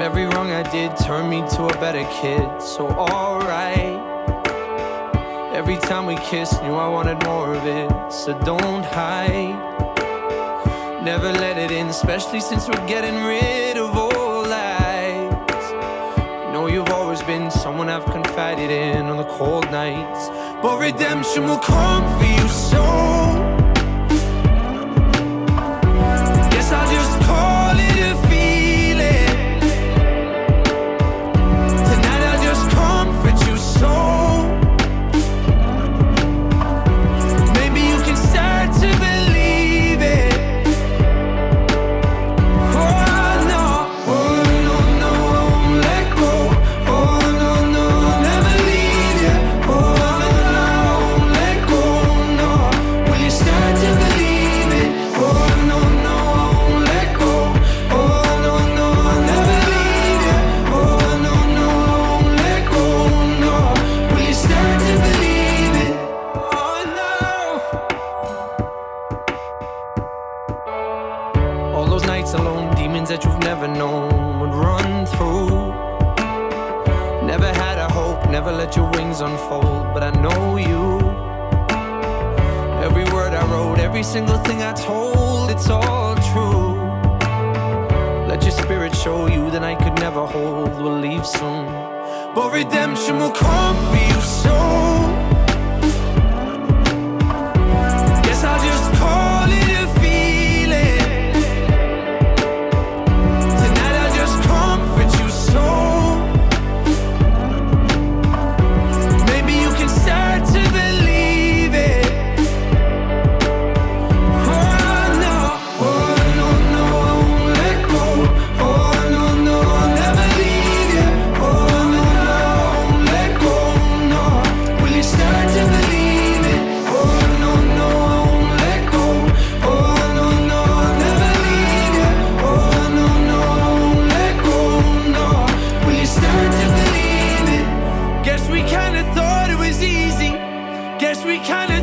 Every wrong I did turned me to a better kid. So alright. Every time we kissed, knew I wanted more of it. So don't hide. Never let it in, especially since we're getting rid of all lies. Know you've always been someone I've confided in on the cold nights. But redemption will come for you soon. Guess I'll just call it a feeling. Tonight I'll just comfort you so. Maybe you can start to believe it. Alone, demons that you've never known would run through. Never had a hope, never let your wings unfold, but I know you. Every word I wrote, every single thing I told, it's all true. Let your spirit show you that I could never hold, we'll leave soon. But redemption will come for you soon. Guess I'll just call it a feeling. We kinda